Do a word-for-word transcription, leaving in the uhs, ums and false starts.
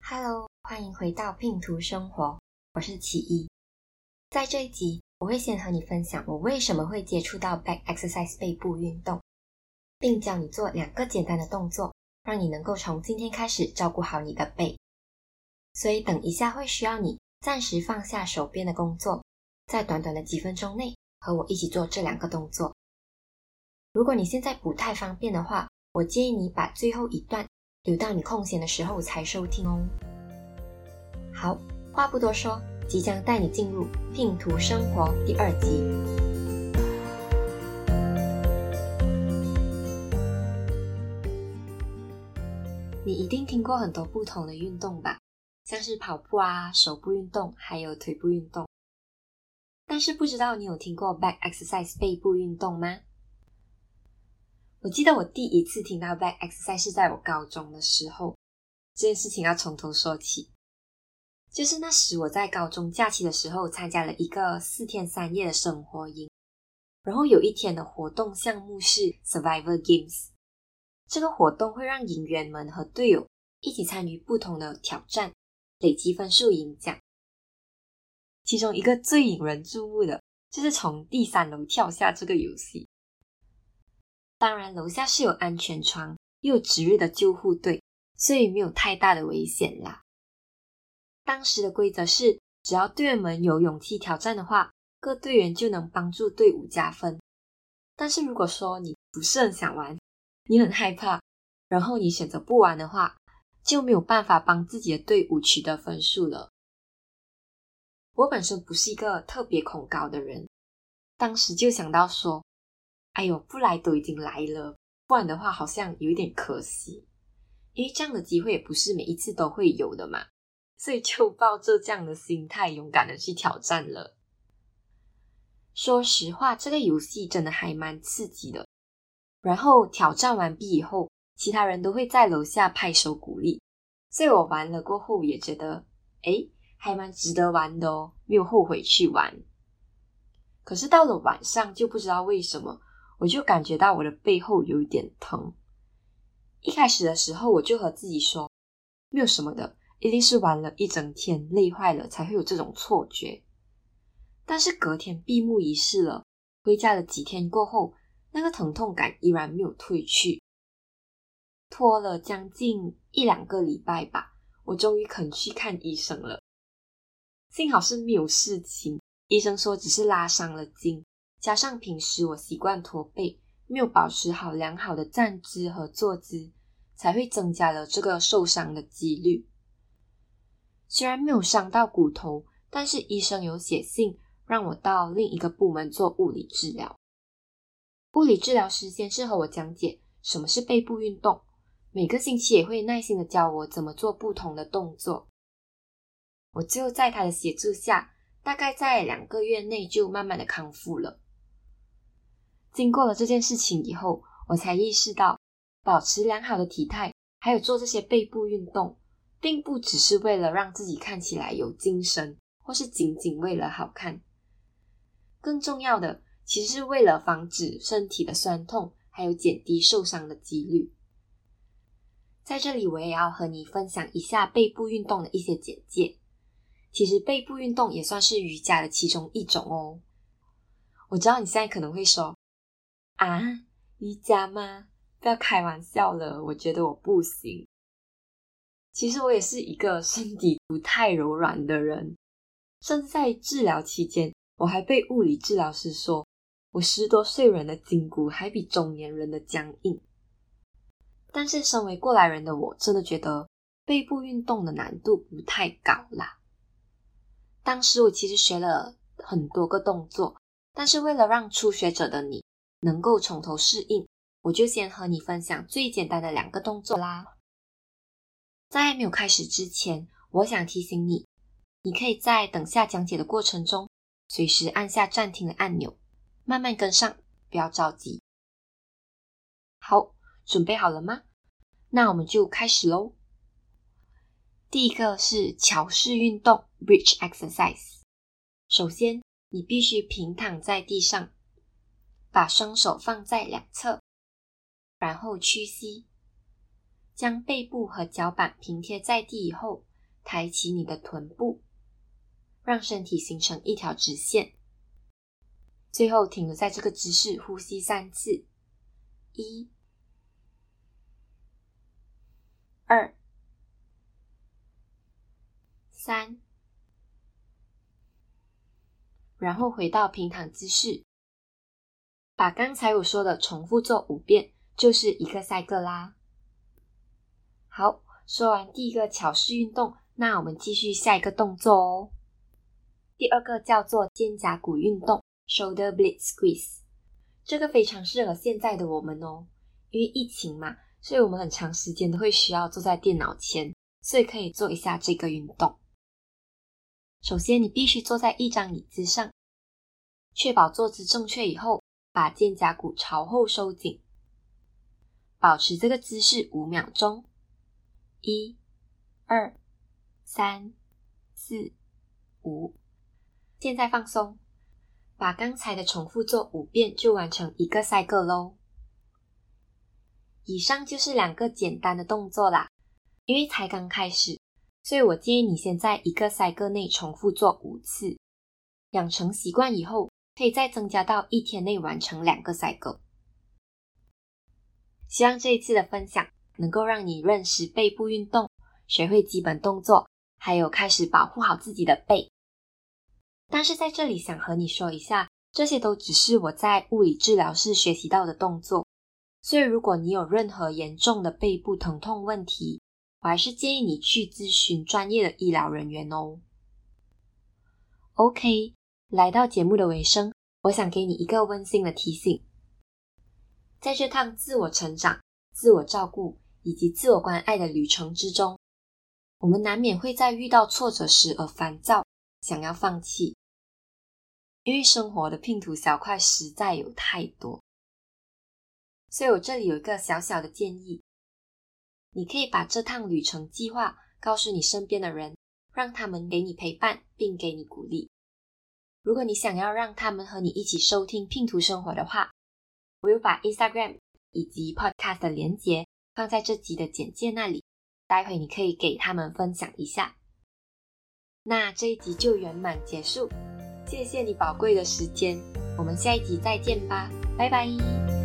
Hello， 欢迎回到拼图生活，我是奇艺。在这一集，我会先和你分享我为什么会接触到 back exercise 背部运动，并教你做两个简单的动作，让你能够从今天开始照顾好你的背。所以等一下会需要你暂时放下手边的工作，在短短的几分钟内和我一起做这两个动作。如果你现在不太方便的话，我建议你把最后一段留到你空闲的时候才收听哦。好，话不多说，即将带你进入拼图生活第二集。你一定听过很多不同的运动吧，像是跑步啊、手部运动，还有腿部运动。但是不知道你有听过 back exercise 背部运动吗？我记得我第一次听到 back exercise 是在我高中的时候，这件事情要从头说起。就是那时我在高中假期的时候参加了一个四天三夜的生活营，然后有一天的活动项目是 Survivor Games。 这个活动会让营员们和队友一起参与不同的挑战，累积分数赢奖。其中一个最引人注目的就是从第三楼跳下这个游戏。当然楼下是有安全窗，又有值日的救护队，所以没有太大的危险啦。当时的规则是，只要队员们有勇气挑战的话，各队员就能帮助队伍加分。但是如果说你不是很想玩，你很害怕，然后你选择不玩的话，就没有办法帮自己的队伍取得分数了。我本身不是一个特别恐高的人，当时就想到说，哎呦，不来都已经来了，不然的话好像有一点可惜，因为这样的机会也不是每一次都会有的嘛，所以就抱着这样的心态勇敢的去挑战了。说实话，这个游戏真的还蛮刺激的。然后挑战完毕以后，其他人都会在楼下拍手鼓励，所以我玩了过后也觉得，诶，还蛮值得玩的哦，没有后悔去玩。可是到了晚上就不知道为什么，我就感觉到我的背后有一点疼。一开始的时候我就和自己说，没有什么的，一定是玩了一整天累坏了才会有这种错觉。但是隔天闭幕仪式了，回家了几天过后，那个疼痛感依然没有退去。拖了将近一两个礼拜吧，我终于肯去看医生了。幸好是没有事情，医生说只是拉伤了筋，加上平时我习惯驼背，没有保持好良好的站姿和坐姿，才会增加了这个受伤的几率。虽然没有伤到骨头，但是医生有写信让我到另一个部门做物理治疗。物理治疗师先是和我讲解什么是背部运动，每个星期也会耐心的教我怎么做不同的动作。我就在他的协助下，大概在两个月内就慢慢的康复了。经过了这件事情以后，我才意识到保持良好的体态，还有做这些背部运动，并不只是为了让自己看起来有精神，或是仅仅为了好看。更重要的其实是为了防止身体的酸痛，还有减低受伤的几率。在这里我也要和你分享一下背部运动的一些简介。其实背部运动也算是瑜伽的其中一种哦。我知道你现在可能会说，啊，瑜伽吗？不要开玩笑了，我觉得我不行。其实我也是一个身体不太柔软的人，甚至在治疗期间，我还被物理治疗师说，我十多岁人的筋骨还比中年人的僵硬。但是身为过来人的我，真的觉得背部运动的难度不太高啦。当时我其实学了很多个动作，但是为了让初学者的你能够从头适应，我就先和你分享最简单的两个动作啦。在没有开始之前，我想提醒你，你可以在等下讲解的过程中，随时按下暂停的按钮，慢慢跟上，不要着急。好，准备好了吗？那我们就开始咯。第一个是桥式运动 Bridge Exercise。 首先你必须平躺在地上，把双手放在两侧，然后屈膝，将背部和脚板平贴在地以后， 抬起你的臀部，让身体形成一条直线。最后停留在这个姿势，呼吸三次。一、二、三，然后回到平躺姿势，把刚才我说的重复做五遍，就是一个 cycle 啦。好，说完第一个桥式运动，那我们继续下一个动作哦。第二个叫做肩胛骨运动 Shoulder Blade Squeeze， 这个非常适合现在的我们哦，因为疫情嘛，所以我们很长时间都会需要坐在电脑前，所以可以做一下这个运动。首先你必须坐在一张椅子上，确保坐姿正确以后，把肩胛骨朝后收紧，保持这个姿势五秒钟。一、二、三、四、五，现在放松，把刚才的重复做五遍就完成一个 cycle 咯。以上就是两个简单的动作啦，因为才刚开始，所以我建议你先在一个 cycle 内重复做五次，养成习惯以后，可以再增加到一天内完成两个 cycle。希望这一次的分享能够让你认识背部运动，学会基本动作，还有开始保护好自己的背。但是在这里想和你说一下，这些都只是我在物理治疗室学习到的动作，所以如果你有任何严重的背部疼痛问题，我还是建议你去咨询专业的医疗人员哦。OK， 来到节目的尾声，我想给你一个温馨的提醒。在这趟自我成长、自我照顾以及自我关爱的旅程之中，我们难免会在遇到挫折时而烦躁，想要放弃。因为生活的拼图小块实在有太多，所以我这里有一个小小的建议，你可以把这趟旅程计划告诉你身边的人，让他们给你陪伴并给你鼓励。如果你想要让他们和你一起收听拼图生活的话，我有把 Instagram 以及 Podcast 的连结放在这集的简介那里，待会你可以给他们分享一下。那这一集就圆满结束，谢谢你宝贵的时间，我们下一集再见吧，拜拜。